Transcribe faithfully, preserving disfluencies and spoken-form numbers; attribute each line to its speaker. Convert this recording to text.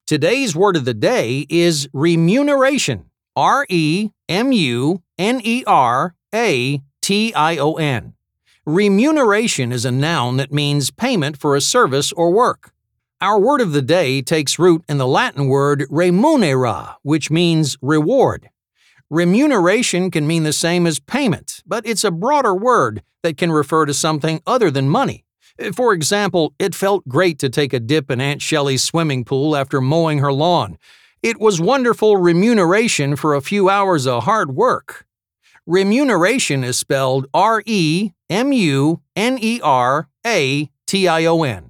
Speaker 1: Today's word of the day is remuneration. R E M U N E R A T I O N. Remuneration is a noun that means payment for a service or work. Our word of the day takes root in the Latin word remunera, which means reward. Remuneration can mean the same as payment, but it's a broader word that can refer to something other than money. For example, it felt great to take a dip in Aunt Shelley's swimming pool after mowing her lawn. It was wonderful remuneration for a few hours of hard work. Remuneration is spelled R E M U N E R A T I O N.